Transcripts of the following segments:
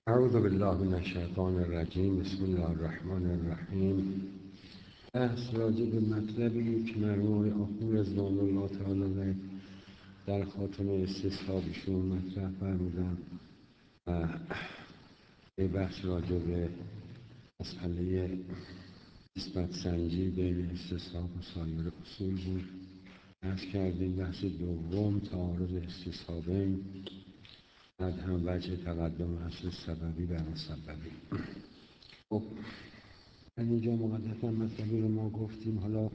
اعوذ بالله من الشیطان الرجیم. بسم الله الرحمن الرحیم. بحث راجع به مطلبی که مرحوم آخوند رضوان الله تعالی علیه در خاتمه استصحابشون مطرح فرمودن و به بحث راجع به مسئله نسبت سنجی بین استصحاب و سایر اصول بود. عرض کردیم بحث دوم تعارض استصحابین، بعد هم وجه تقدم اصل سببی و مسببی. خب من اینجا مقدمه مطلبی رو ما گفتیم، حالا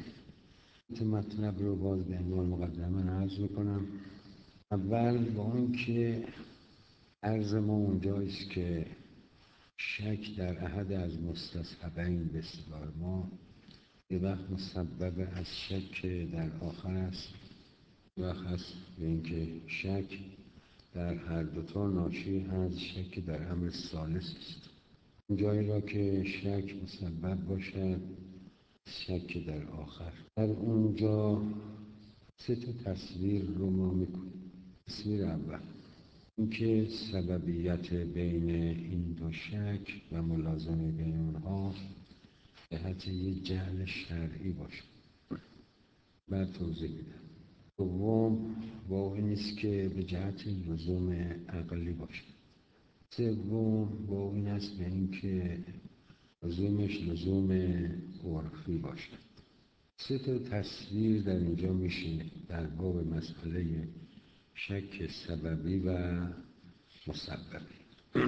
مطلب رو باز به عنوان مقدمه عرض میکنم. اول با اون که عرض ما اونجایست که شک در احد از مستصحبین به اصطلاح ما یه وقت مسبب از شک در آخر است، یه وقت هست به اینکه شک در هر دوتا ناشی از شک در امر ثالث است. جایی را که شک مسبب باشد شک در آخر، در اونجا سه تا تصویر رو ما میکنیم. تصویر اول اینکه سببیت بین این دو شک و ملازمه بین اونها جهت یه جهل شرعی باشه. بعد توضیح میدم. دوم با این نیست که به جهت لزوم عقلی باشه. سوم با این است به این که لزومش لزوم عرفی باشه. سه تا تصویر در اینجا میشه در باب مسئله شک سببی و مسببی.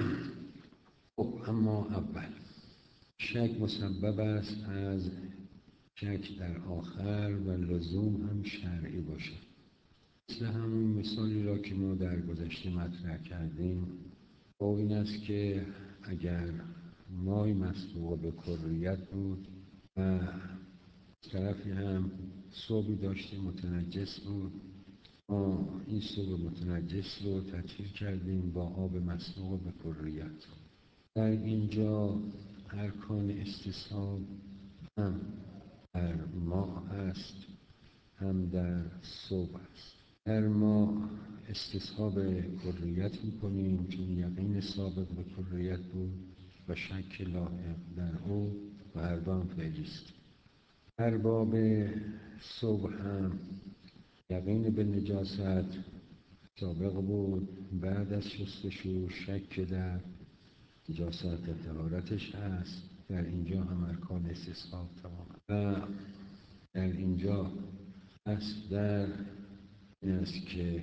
خب اما اول شک مسبب است از شک در آخر و لزوم هم شرعی باشه. مثل همون مثالی را که ما در گذشته مطرح کردیم با این است که اگر مای مسبوق به کریت بود و طرفی هم ثوبی داشته متنجس بود، ما این ثوب متنجس رو تطهیر کردیم با آب مسبوق به کریت. در اینجا ارکان استصحاب هم در ماء هست هم در ثوب است. در ما استصحاب کریت میکنیم چون یقین سابق به کریت بود و شک لاحق در او و هر دو هم فعلی است. در باب ثوب هم یقین به نجاست سابق بود، بعد از شستشو شک در نجاست و طهارتش هست. در اینجا هم ارکان استصحاب تمام و در اینجا هست در این است که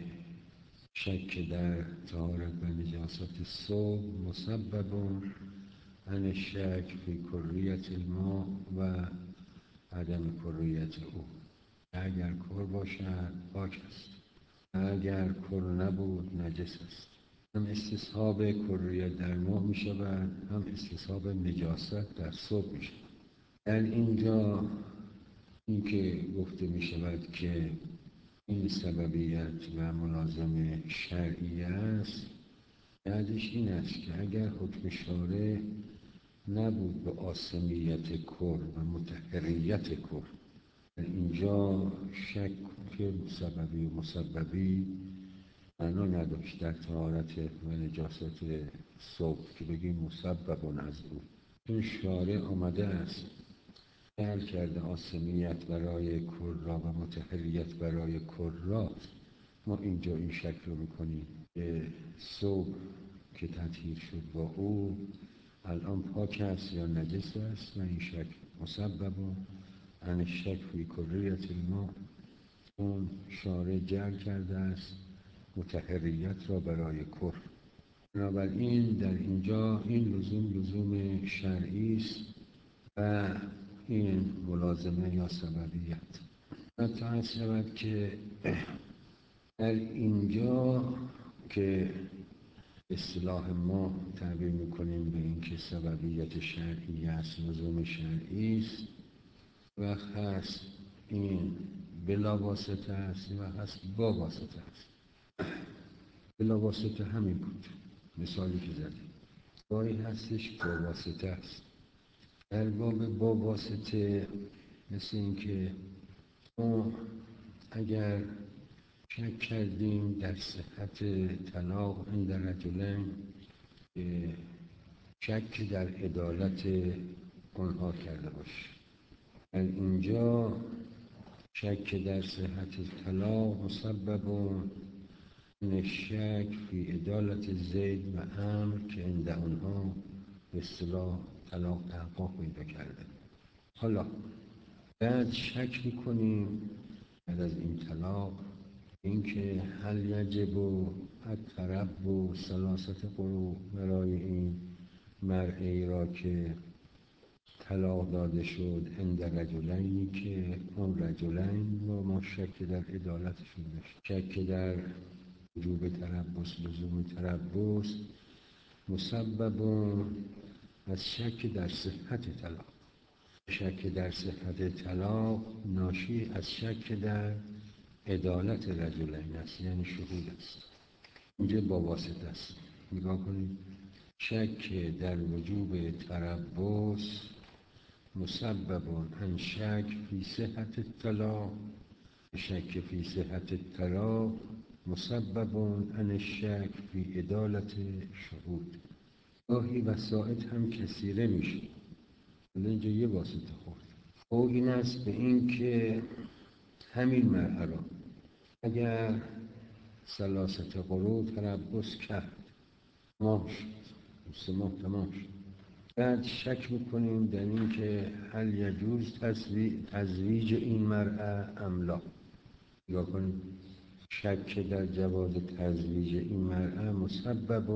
شک در طهارت و نجاست ثوب مسبب عن الشک فی کریت الماء و عدم کریت او. اگر کر باشد پاک است، اگر کر نبود نجس است. هم استصحاب کریت در ماء می شود، هم استصحاب نجاست در ثوب می شود. در اینجا این که گفته می شود که این سببیت و ملازم شرعی است، بعدش این است که اگر حکم شارع نبود به آسمیت کر و مطهریت کر، در اینجا شک سببی و مسببی معنا نداشت در طهارت و نجاست ثوب که بگیم مسبب از او، چون شارع آمده است جعل کرده آسمیت برای کر را و مطهریت برای کر را. ما اینجا این شک رو میکنیم که ثوب که تطهیر شد با او الان پاک است یا نجس است و این شک مسبب عن الشک فی کریت الماء، اون شارع جعل کرده است مطهریت را برای کر. بنابراین در اینجا این لزوم شرعی است و این ملازمه یا سببیت. حتی هست شود که در اینجا که اصطلاح ما تعبیر میکنیم به این که سببیت شرعی است، لزوم شرعی است، و هست این بلا واسطه است و هست با واسطه است. بلا واسطه همین بود مثالی که زدیم. گاهی هستش با واسطه است. در باب با واسطه مثل این که ما اگر شک کردیم در صحت طلاق عند رجلین که شک در عدالت آنها کرده باشه. در اینجا شک در صحت طلاق مسبب من الشک فی عدالت زید و عمر که عند آنها به اصطلاح طلاق تحقق پیدا کرده. حالا بعد شک میکنیم بعد از این طلاق اینکه هل یجب التربص ثلاثه قروء برای این مرئی را که طلاق داده شد عند رجلینی که اون رجلین رو ما شک در عدالتشون داشت. شک در وجوب تربص لزوم تربص مسبب از شک در صحت طلاق. شک در صحت طلاق ناشی از شک در عدالت رجلین است، یعنی شهود است. اینجا با واسطه است. نگاه کنید، شک در وجوب تربص مسبب عن شک فی صحت الطلاق، شک فی صحت الطلاق مسبب عن الشک فی عدالت شهود. گاهی وسائط هم کثیره میشه، ولی اینجا یه واسطه خورد. او این است به این که همین مرحله را اگر ثلاثه قروء تربص کرد تمام شد، 3 ماه تمام شد، بعد شک میکنیم در این که هل یجوز تزویج این مرأة ام لا. نگاه کنیم، شک در جواز تزویج این مرأة مسبب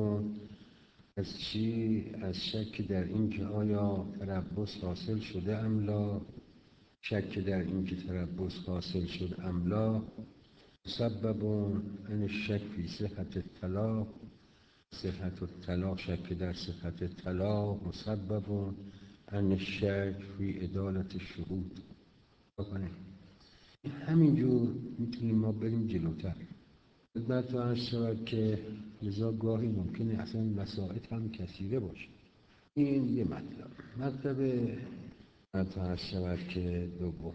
از چی؟ از شک در این که آیا تربص حاصل شده ام لا. شک در این که تربص حاصل شد ام لا مسبب عن الشک فی صحت الطلاق. صحت الطلاق، شک در صحت الطلاق مسبب عن الشک فی عدالت الشهود. همینجور میتونیم ما بریم جلوتر. خدمتتون عرض شود که لذا گاهی ممکنه اصلا مسائل هم کثیره باشه. این یه مطلب خدمتتون عرض شود که دوم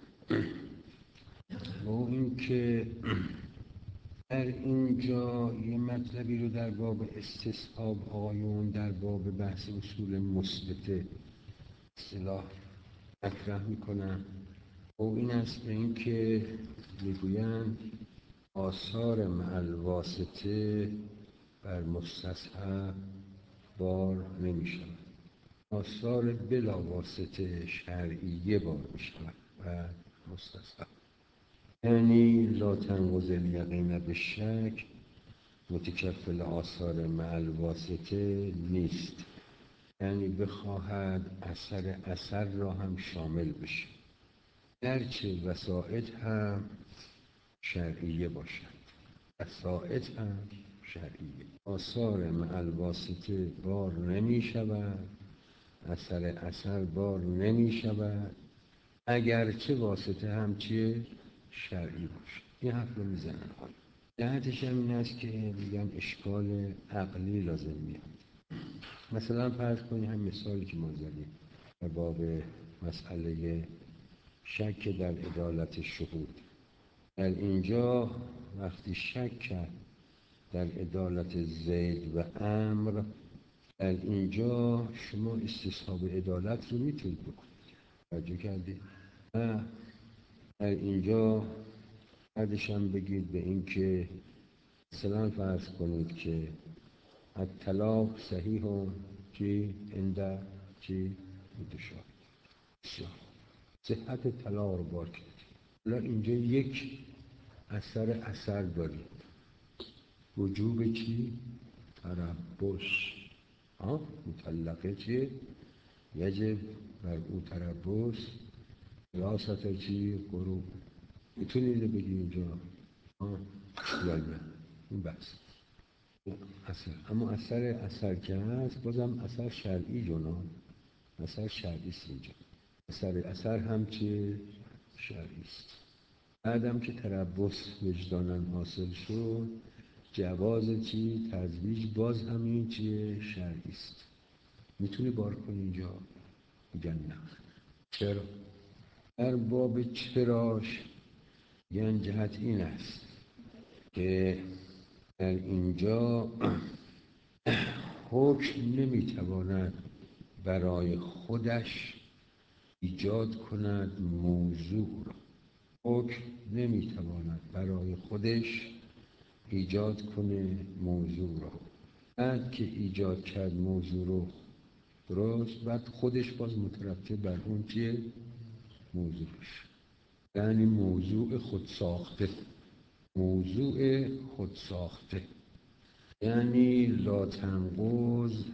و این که در اینجا یه مطلبی رو در باب استصحاب آقایون در باب بحث اصول مثبت اصطلاح مطرح میکنم و این است به این که میگویند آثار مع الواسطه بر مستصحب بار نمی شود. آثار بلا واسطه شرعیه بار می شود و مستصحب، یعنی لا تنقض الیقین بالشک متکفل آثار مع الواسطه نیست، یعنی بخواهد اثر را هم شامل بشه گرچه وسائط هم شرعیه باشد. وسائط هم شرعیه. آثار مع الواسطه بار نمی شود، اثر بار نمی شود اگرچه واسطه هم چیه؟ شرعی باشه. این حرف رو میزنن. جهتش هم این است که میگن اشکال عقلی لازم میاد. مثلا فرض کنید هم مثالی که ما زدیم در باب مسئله شک در عدالت شهود. در اینجا وقتی شک کرد در عدالت زید و عمر، در اینجا شما استصحاب عدالت رو میتونید بکنید. توجه کردید؟ و در اینجا بعدش هم بگید به این که مثلا فرض کنید که الطلاق صحیح چی عند چی متشابه. صحت طلاق رو بار کرد. حالا اینجا یک اثر دارید، وجوب چی؟ تربص. مطلقه چیه؟ یجب بر او تربص ثلاثه چی؟ قروء. میتونید بگید اینجا یا نه؟ این بحث اثر. اما اثر که هست بازم اثر شرعی جنان، اثر شرعی است اینجا. اثر هم چیه؟ شرعی است. بعدم که تربص وجداناً حاصل شد، جواز چی؟ تزویج باز همین چیه؟ شرعی است. میتونی بار کنی اینجا؟ میگن نه. چرا؟ در باب چراش یعنی جهت این است که در اینجا حکم نمیتواند برای خودش ایجاد کند موضوع را. حکم نمیتواند برای خودش ایجاد کنه موضوع را. بعد که ایجاد کرد موضوع رو درست، بعد خودش باز مترتب بر اون چیه؟ موضوعش. یعنی موضوع خودساخته. موضوع خودساخته یعنی لاتنقوز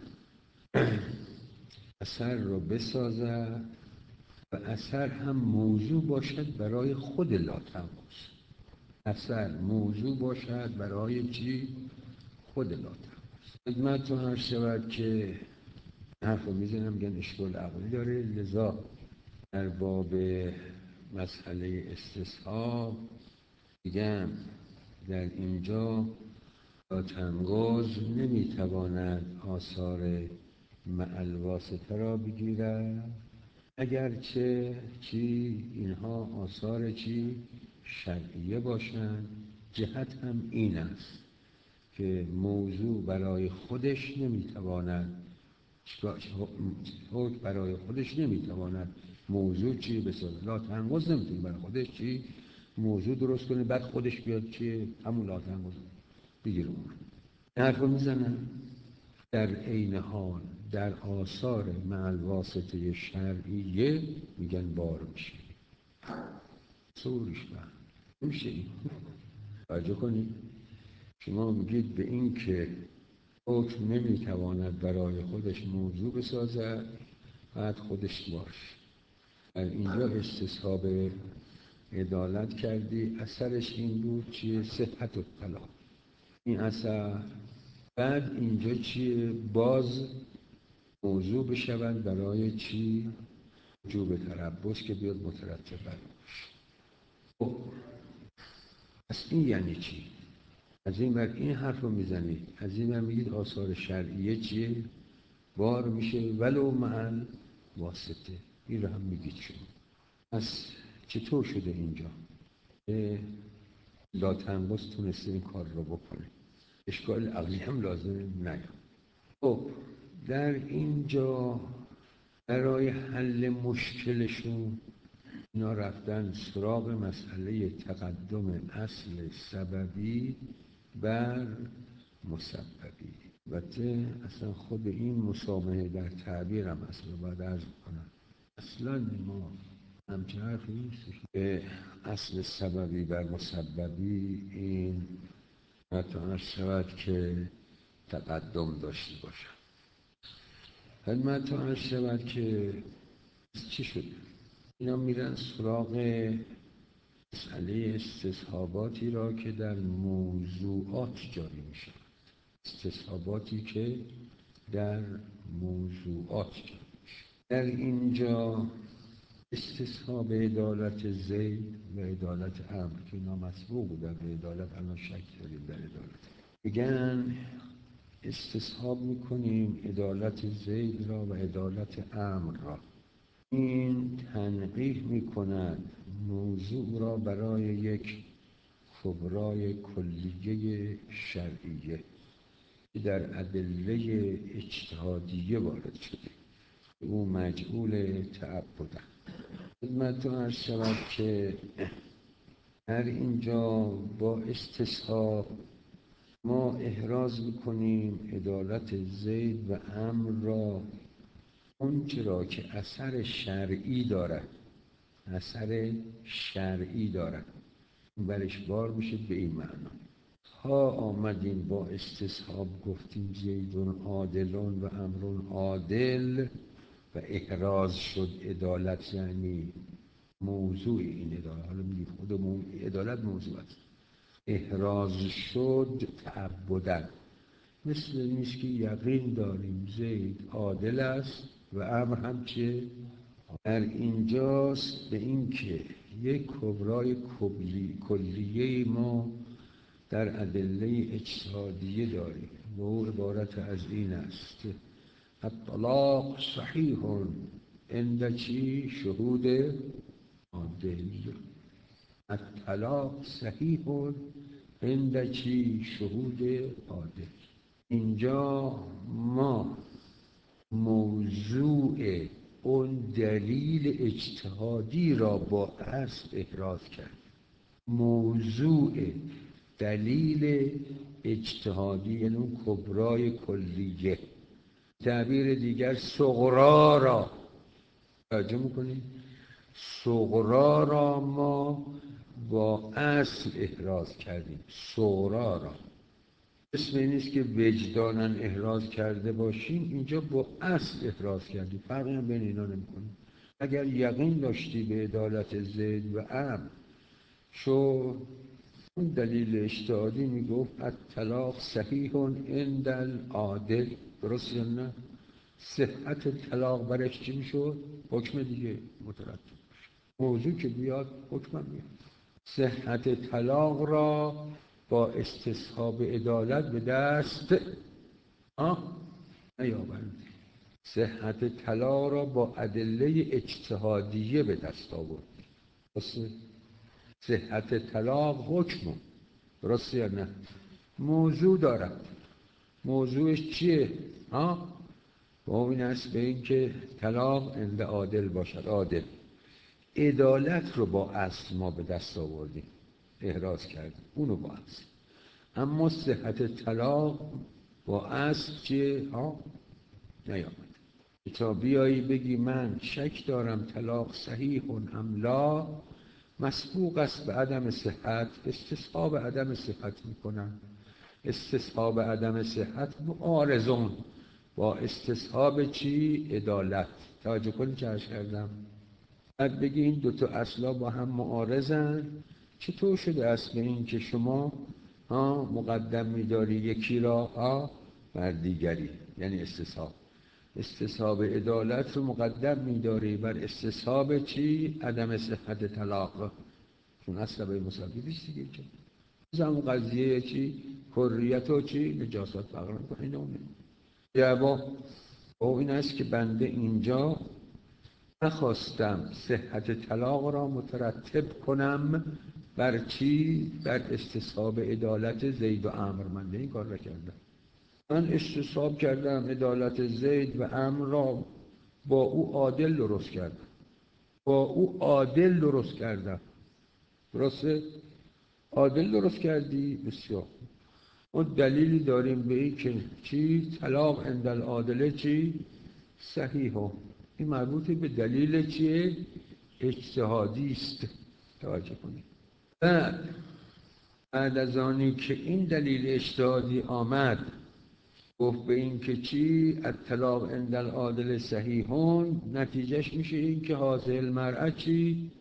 اثر را بسازد و اثر هم موضوع باشد برای خود لاتنقوز. اثر موضوع باشد برای چی؟ خود لاتنقوز. خدمتتون عرض شود که حرف رو میزنم میگن اشکال عقلی داره، لذا در باب مسئله استصحاب میگم در اینجا لاتنقوز نمیتواند آثار مع‌الواسطه را بگیرد، اگرچه چی اینها آثار چی شرعیه باشند. جهت هم این است که موضوع برای خودش نمیتواند، حکم برای خودش نمیتواند موضوع چی بسازه. لاتنقوز نمیتونه برای خودش چی موضوع درست کنه بعد خودش بیاد چی همون لاتنقوز بگیره. این حرف رو میزنن. در عین حال در آثار مع‌الواسطه شرعیه میگن بار میشه. سورش میشه این. توجه کنید، شما میگید به این که حکم نمیتواند برای خودش موضوع بسازد بعد خودش باش. در اینجا استصحاب عدالت کردی، اثرش این بود چیه؟ صحت الطلاق. این اثر بعد اینجا چیه؟ باز موضوع بشوند برای چی؟ وجوب تربص که بیاد مترتب بر خب پس این یعنی چی؟ از این بر این حرف رو میزنید، از این بر میگید آثار شرعیه چیه؟ بار میشه ولو معل واسطه. این رو هم میگید شما. پس چطور شده اینجا؟ لاتنقوز تونسته این کار رو بکنه، اشکال عقلی هم لازم نیاد. خب در اینجا برای حل مشکلشون اینا رفتن سراغ مسئله تقدم اصل سببی بر مسببی. البته اصلا خود این مسامحه در تعبیر هم اصلا باید عرض کنم اصلا ما همچه حرفی نیست به اصل سببی بر مسببی این حتی شود که تقدم داشته باشد. خدمتتون عرض شود که چی شده؟ اینا میرن سراغ مسئله استصحاباتی را که در موضوعات جاری میشه. استصحاباتی که در موضوعات جاری میشه. در اینجا استصحاب عدالت زید و عدالت امر که اینا مسبوق بودن به عدالت، الان شک داریم در عدالت. میگن استصحاب میکنیم عدالت زید را و عدالت امر را. این تنقیح میکند موضوع را برای یک کبرای کلیه شرعیه که در ادله اجتهادیه وارد شده، او مجعول تعبدن. خدمتتون عرض شود که در اینجا با استصحاب ما احراز میکنیم عدالت زید و امر را، اون چرا که اثر شرعی دارد، اثر شرعی دارد برش بار میشه به این معنا. ها آمدیم با استصحاب گفتیم زیدون عادلون و امرون عادل و احراز شد عدالت، یعنی موضوع این عدالت. حالا میگه خود عدالت موضوع است. احراز شد تعبدن، مثل نیست که یقین داریم زید عادل است و امر هم چه؟ در اینجاست به این که یک کبرای کلیه ما در ادله اجتهادیه داریم و او عبارت از این است: الطلاق صحیح عند چی؟ شهود عادل. الطلاق صحیح عند چی؟ شهود عادل. اینجا ما موضوع موضوع اون دلیل اجتهادی را با اصل احراز کرد. موضوع دلیل اجتهادی یعنی اون کبرای کلیه. تعبیر دیگر صغرا را توجه میکنید؟ صغرا را ما با اصل احراز کردیم. صغرا را اسم این نیست که وجدانن احراز کرده باشیم، اینجا با اصل احراز کردیم. فرقی هم بین اینا نمی‌کنه. اگر یقین داشتی به عدالت زید و عمرو، شو اون دلیل اجتهادی میگفت الطلاق صحیح عند العادل، درست یا نه؟ صحت طلاق برش چی میشد؟ حکم دیگه مترتب. موضوع که بیاد حکم بیاد. صحت طلاق را با استصحاب عدالت به دست نیاورد. صحت طلاق را با ادله اجتهادیه به دست آورد. صحت طلاق حکم، درست یا نه؟ موضوع دارد. موضوعش چیه؟ با این است به این که طلاق عند عادل باشد. عادل عدالت رو با اصل ما به دست آوردیم، احراز کردیم اونو با اصل. اما صحت طلاق با اصل چیه؟ نیامد. تا بیایی بگی من شک دارم طلاق صحیح ام لا، مسبوق است به عدم صحت، استصحاب عدم صحت میکنن. استصحاب عدم صحت معارضون با استصحاب چی؟ عدالت. توجه کنید چه عرض کردم؟ بعد بگی این دوتا اصلا با هم معارضن. چطور شده است به این که شما مقدم می‌داری یکی را بر دیگری، یعنی استصحاب عدالت رو مقدم می‌داری بر استصحاب چی؟ عدم صحت طلاق. چون اصلا به مساوی نیست دیگه. زمان قضیه چی؟ حریت و چی؟ نجاست فقر می‌کنه. جواب این است که بنده اینجا نخواستم صحت طلاق را مترتب کنم بر چی؟ بر استصحاب عدالت زید و عمرو. من این کار را کردم. من استصحاب کردم عدالت زید و عمرو را با او عادل درست کردم. با او عادل درست کردم. درسته؟ عادل درست کردی؟ بسیار. ما دلیلی داریم به این که چی؟ طلاق عند العادله چی؟ صحیح. این مربوط به دلیل چیه؟ اجتهادی است. توجه کنید. بعد از آنی که این دلیل اجتهادی آمد، گفت به این که چی؟ الطلاق عند العادل صحیحون، نتیجهش میشه این که هذه المرأة چی؟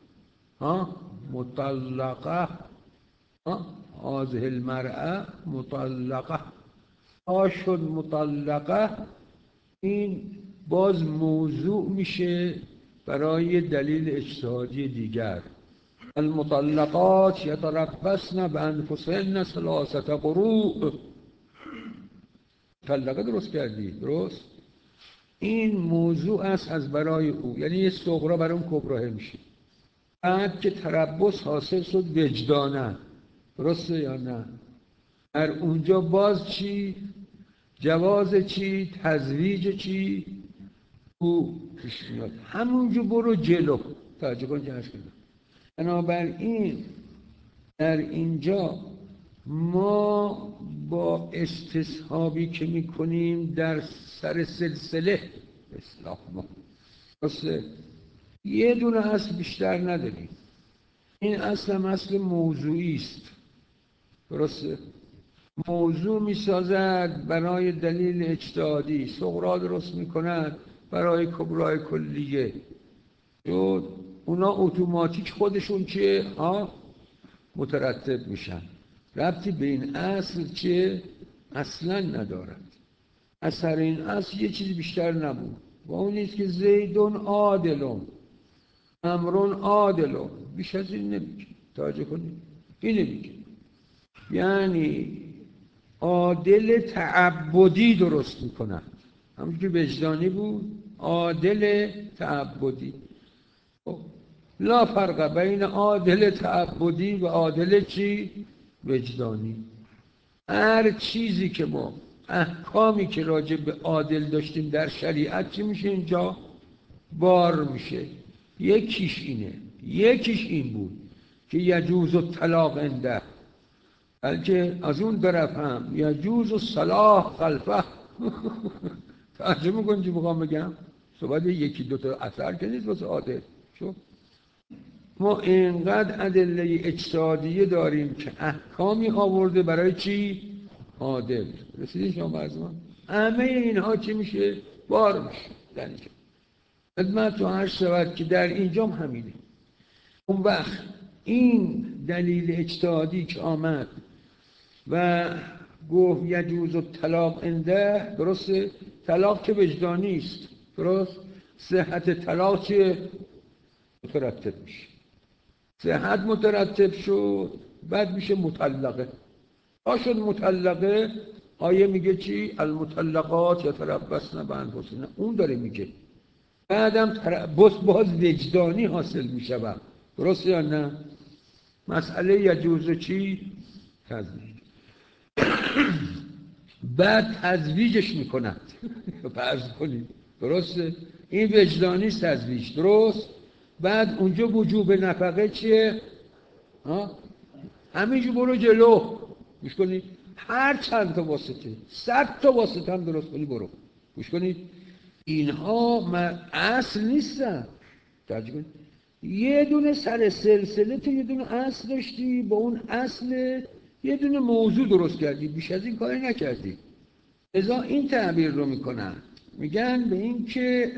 مطلقه. هذه المرأة مطلقه. شد مطلقه. این باز موضوع میشه برای دلیل اجتهادی دیگر. المطلقات یتربصن بانفسهن ثلاثه قروء. مطلقه درست کردی، درست؟ این موضوع است از برای او، یعنی یه صغرا برای اون کبرا میشه. بعد که تربص حاصل شد وجدانه، درسته یا نه؟ در اونجا باز چی؟ جواز چی؟ تزویج چی؟ او پیش میاد. همونجا برو جلو. توجه کن که هست کنم. بنابراین در اینجا ما با استصحابی که میکنیم در سر سلسله اصلاح ما یه دونه اصل بیشتر نداریم. این اصل هم اصل موضوعی است. درسته؟ موضوع میسازد برای دلیل اجتهادی، صغرا درست میکند برای کبرای کلیه. اونا اتوماتیک خودشون چیه؟ مترتب میشن. ربطی به این اصل چیه؟ اصلا ندارد. اثر این اصل یه چیزی بیشتر نبود و اون نیست که زیدون عادلون عمرون عادلون. بیش از این نمیگه. توجه کنید، این نمیگه. یعنی عادل تعبدی درست میکنن. همون که وجدانی بود، عادل تعبدی. لا فرق بین عادل تعبدی و عادل چی؟ وجدانی. هر چیزی که ما احکامی که راجع به عادل داشتیم در شریعت چی میشه اینجا؟ بار میشه. یکیش اینه، یکیش این بود که یجوز الطلاق عنده، بلکه از اون طرف هم یجوز الصلاح خلفه. ترجمه کن چی میخوام بگم؟ صحبت یکی دوتا اثر که نیست واسه عادل. شو ما اینقدر ادله اجتهادیه داریم که احکامی آورده برای چی؟ عادل. رسیدین شما برزمان؟ همه اینها چی میشه؟ بار میشه در اینجا. خدمت تو عرض شود که در اینجا همینه. اون وقت این دلیل اجتهادی که آمد و گفت یجوز الطلاق عنده، درسته؟ طلاق که وجدانی است، درست؟ صحت طلاق چه مترتب میشه؟ صحت مترتب شد، بعد میشه مطلقه. شد مطلقه، آیه میگه چی؟ المطلقات یتربصن بانفسهن، اون داره میگه. بعدم باز وجدانی حاصل میشه. درست یا نه؟ مسئله یجوز چی؟ تزویج. بعد تزویجش میکنند. فرض کنید، درسته؟ این وجدانی تزویج، درست؟ بعد اونجا وجوب نفقه چیه؟ همینجور برو جلو، گوش کنید، هر چند تا واسطه، 100 تا واسطه هم درست کنی برو. گوش کنید، اینها اصل نیستن. توجه کنید، یه دونه سر سلسله تو یه دونه اصل داشتی، با اون اصل یه دونه موضوع درست کردی، بیش از این کاری نکردی. لذا این تعبیر رو میکنن، میگن به این که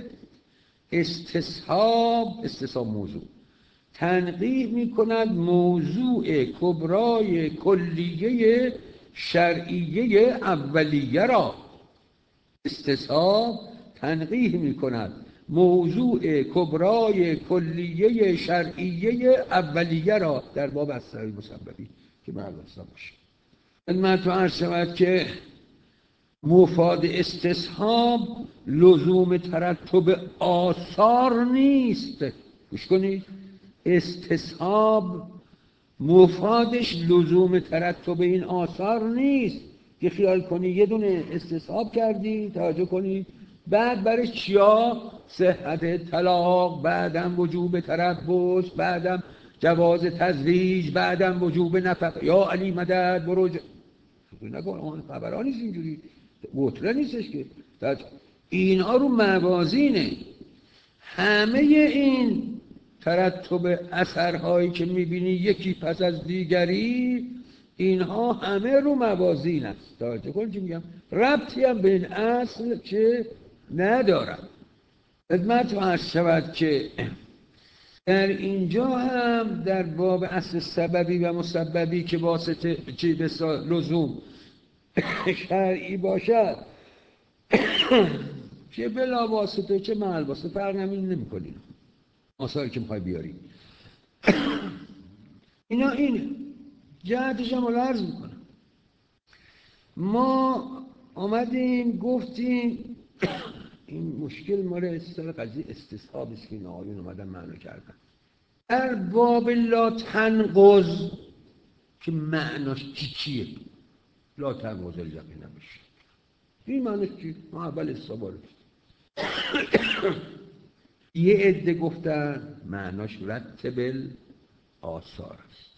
استصحاب موضوع تنقیح میکند موضوع کبرای کلیه شرعیه اولیه را. استصحاب تنقیح میکند موضوع کبرای کلیه شرعیه اولیه را در باب اسرار مسببی که معلوم باشه. خدمت تو عرض شود که مفاد استصحاب لزوم ترتب آثار نیست. گوش کنید، استصحاب مفادش لزوم ترتب این آثار نیست که خیال کنی یه دونه استصحاب کردی، توجه کنی، بعد برش چیا؟ صحت طلاق، بعدم وجوب تربص، بعدم جواز تزویج، بعدم وجوب نفقه. یا علی مدد برو نکن، اون خبرها نیست اینجوری، مطلع نیستش که. اینها رو موازینه. همه این ترتب اثرهایی که میبینی یکی پس از دیگری، اینها همه رو موازین است. توجه کن چی میگم، ربطی هم به این اصل چه ندارم. خدمت عرض شود که در اینجا هم در باب اصل سببی و مسببی که واسطه چی به لزوم شرعی باشد، چه بلا واسطه چه محل واسطه فرق نمی کنیم. آثاری که میخوای بیاری اینا اینه. جهتش هم عرض میکنم. ما آمدیم گفتیم این مشکل مال سر قضیه استصحاب است که این آقایون اومدن معنی کردن در باب لا تنقض، که معناش چیه؟ لا تنقض الیقین نمیشه. این معناش چی؟ ما اول استثابه یه عده گفتن معناش رتب آثار است.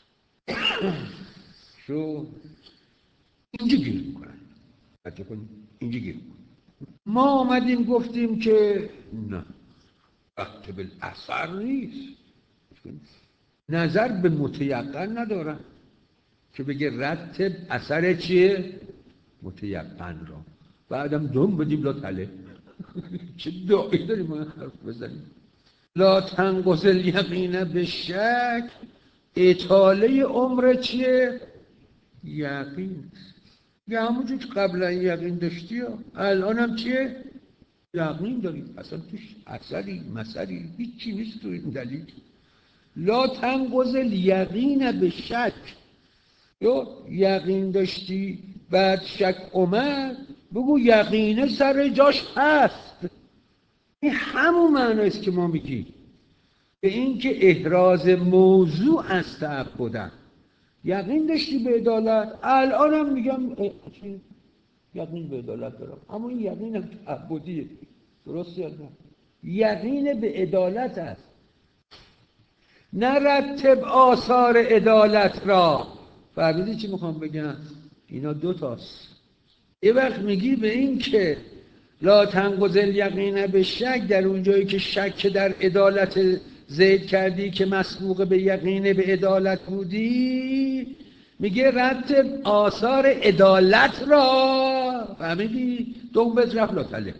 شو اینجا گیر میکنن، بچه کنیم اینجا گیر میکنن. ما آمدیم گفتیم که نه، رتب الاثر نیست. نظر به متیقن ندارن که بگه رتب اثر چیه؟ متیقن را. بعدم دوم بدیم لا تله. چه دعایی داریم ما حرف بزنیم؟ لا تنقض الیقین به شک، اطاله عمر چیه؟ یقین. یه همونجور که قبلا یقین داشتی الان هم چیه؟ یقین داریم. اصلا توش اثری مثلی هیچی نیست تو این دلیل. لا تنقض الیقین به شک، یا یقین داشتی بعد شک اومد، بگو یقینه سر جاش هست. این همون معنیست که ما میگیم به این که احراز موضوع از تعبدن. یقین داشتی به عدالت، الان هم میگم یقین به عدالت دارم، اما این یقین هم تعبدیه. درست یا نه؟ یقین به عدالت است. نرتب آثار عدالت را. فهمیدی چی میخوام بگم؟ اینا دو تاست. یه وقت میگی به این که لا تنقض الیقین به شک، در اون جایی که شک در عدالت زید کردی که مسبوق به یقین به عدالت بودی، میگه رتب آثار عدالت را. فهمیدی؟ دوم بهت رفت لطله.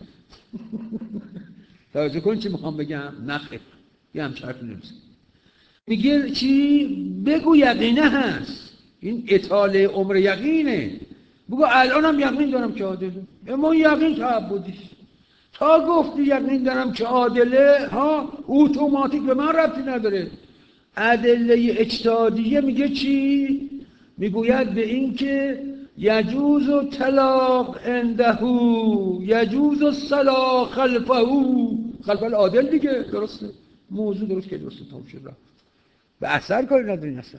توجه کن چی میخوام بگم؟ نخیر یه همچه حرف نمیزن. میگه چی؟ بگو یقینه هست، این اطاله عمر یقینه. بگو الانم یقین دارم که عادله، اما یقین تعبدی. تا گفتی یقین دارم که عادله ها، اتوماتیک به من ربطی نداره. ادله اجتهادیه میگه چی؟ میگوید به این که یجوز و طلاق اندهو، یجوز و صلاح خلفهو. خلف العادل دیگه، درسته؟ موضوع درست که درسته تام شد رفت. به اثر کاری ندارین اصلا.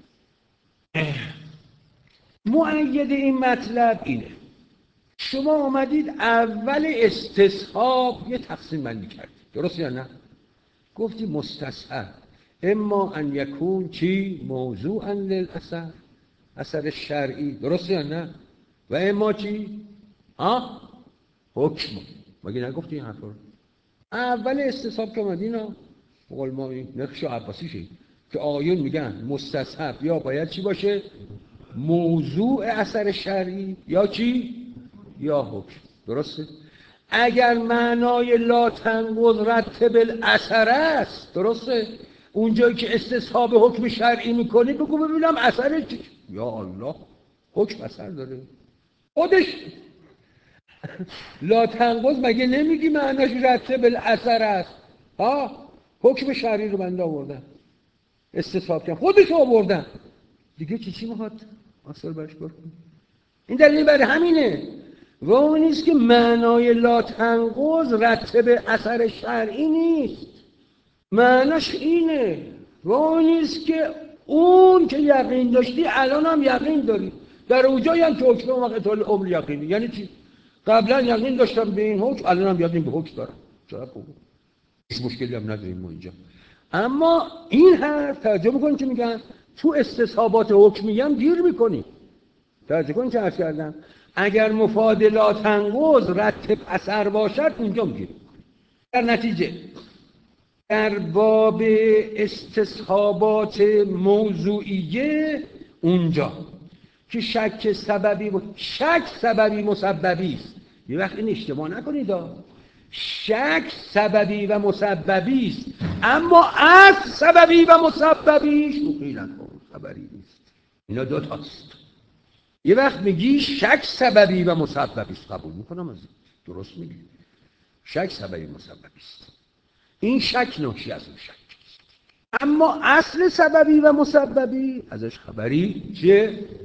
مؤید این مطلب اینه، شما اومدید اول استصحاب یه تقسیم بندی کردید، درست یا نه؟ گفتی مستصحب اما ان یکون چی؟ موضوعا للاثر، اثر شرعی، درست یا نه؟ و اما چی؟ حکم. مگه نگفتی این حرفا رو؟ اول استصحاب که اومدینا بقول ما این نقش عباسی شید که آیون میگن مستصحب یا باید چی باشه؟ موضوع اثر شرعی یا چی؟ یا حکم، درسته؟ اگر معنای لا تنقض رتب الاثر است، درسته؟ اونجایی که استصحاب حکم شرعی میکنی بگو ببینم اثر چی؟ یا الله، حکم اثر داره خودش. لا تنقض مگه نمیگی معناش رتب الاثر است؟ حکم شرعی رو بنده آوردن، استصحاب کردن، خودش آوردن دیگه. چی میخواد اثر برش بکنه؟ این دلیل برای همینه. و اون نیست که معنای لا تنقض رتب اثر شرعی نیست، معناش اینه. و اون نیست که اون که یقین داشتی الان هم یقین داری، در اونجایی هم که حکم وقت العمر یقینی. یعنی چی؟ قبلا یقین داشتم به این حکم، الان هم یقین به حکم دارم. چرا خوبه؟ هیچ مشکلی هم نداریم ما اینجا. اما این حرف توجه میکنید که میگن تو استصحابات حکمی هم گیر میکنی. توجه کنید چه عرض کردم؟ اگر مفاد لا تنقض رتب اثر باشد اونجا میگیری. در نتیجه در باب استصحابات موضوعیه اونجا که شک سببی مسببی است. یه وقت این اشتباه نکنید، شک سببی و مسببی است، اما اصل سببی و مسببیش شوخی نکن، خبری نیست. اینا دو تاست. یه وقت میگی شک سببی و مسببی است، قبول میکنم از درست میگی، شک سببی مسببی است، این شک ناشی از اون شک، اما اصل سببی و مسببی ازش خبری چیه؟